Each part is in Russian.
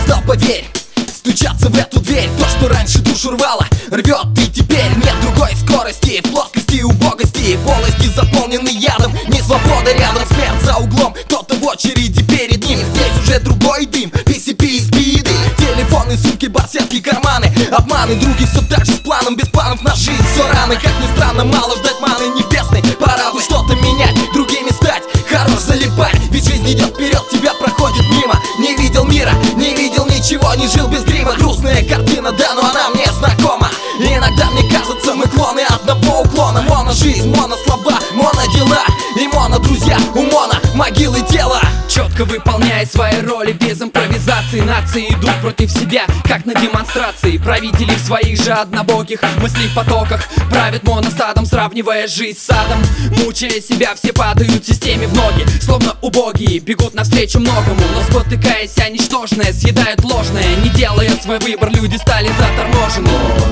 стал, поверь. Стучаться в эту дверь, то, что раньше душу рвало, рвет и теперь нет другой скорости. В плоскости убогости, полости заполнены ядом. Не свобода рядом, смерть за углом, кто-то в очереди перед ним. Здесь уже другой дым, PCP и спиды, телефоны, сумки, барсетки, карманы. Обманы, други, все так же с планом, без планов на жизнь все рано. Как ни странно, мало ждать маны небесной. Пора бы что-то менять, другими стать, хорош залипать. Ведь жизнь идет вперед, тебя проходит мимо. Не видел мира, не видел ничего, не жил без грима. Грустная картина, да, но она мне знакома. И иногда мне кажется, мы клоны одного уклона. Моно жизнь, моно слова, моно дела и моно друзья, у моно могилы тела. Четко выполняя свои роли без импровизации, нации идут против себя, как на демонстрации. Правители в своих же однобоких мыслей потоках правят моностадом, сравнивая жизнь с адом. Мучая себя, все падают системе в ноги, словно убогие, бегут навстречу многому, но спотыкаясь о ничтожное, съедают ложное. Не делая свой выбор, люди стали заторможены.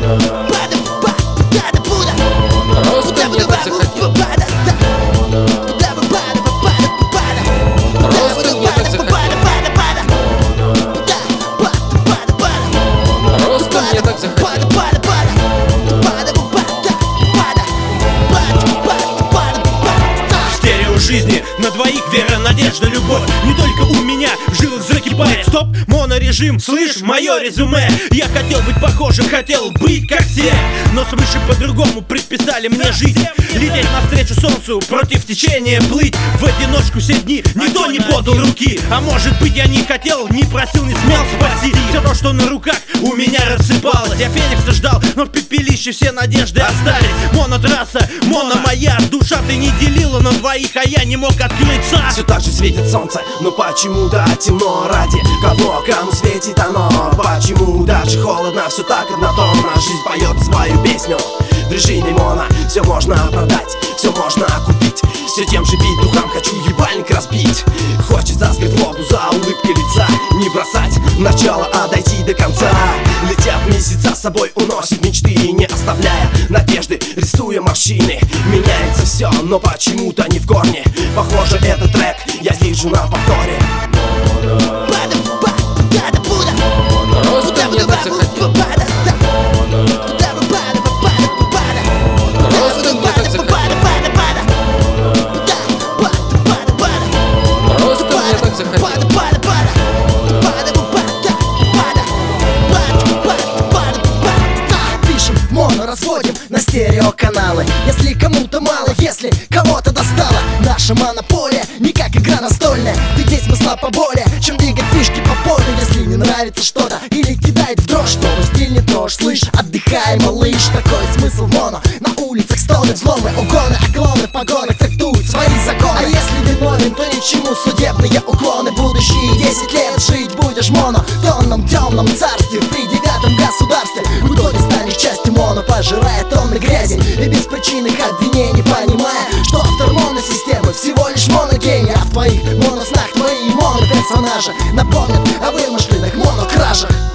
Просто мне так захотелось. Жизни на двоих вера, надежда, любовь. Не только у меня в жилах закипает. Стоп, монорежим, слышь, мое резюме. Я хотел быть похожим, хотел быть как все, но свыше по-другому предписали мне жить. Лететь навстречу солнцу, против течения плыть. В одиночку все дни никто не подал руки. А может быть я не хотел, не просил, не смел спасти. Все то, что на руках у меня рассыпалось. Я феникса ждал, но в пепелище все надежды остались. Монотрасса, моно моя душа, ты не делила на двоих, а я не мог открыться. Все так же светит солнце, но почему-то темно. Ради кого, кому светит оно? Почему даже холодно, все так однотонно. Жизнь поет свою песню в режиме моно. Все можно продать, все можно купить. Все тем же бить духом, хочу ебальник разбить. Хочется скрыть воду за улыбкой лица. Не бросать начало, а дойти до конца. Летят месяца, с собой уносят мечты, не оставляя надежды, рисуя морщины. Меняется все, но почему-то не в корне. Похоже, этот трек я слышу на повторе. Просто мне так захотелось. Разводим на стереоканалы. Если кому-то мало, если кого-то достало. Наша монополия не как игра настольная. Ведь здесь смысла поболее, чем двигать фишки по полю. Если не нравится что-то или кидает в дрожь, то стиль не трожь, слышь, отдыхай, малыш. Такой смысл в моно. На улицах стоны, взломы, угоны, оклоны, погоны трактуют свои законы. А если виновен, то ни к чему судебные уклоны. Будущие 10 лет жить будешь моно в тонном темном царстве, в тридевятом государстве. В итоге станешь частью моно, пожирая тонны грязи и беспричинных обвинений, понимая, что автор моносистемы всего лишь моногений. А в твоих моноснах твои моно-персонажи напомнят о вымышленных монокражах.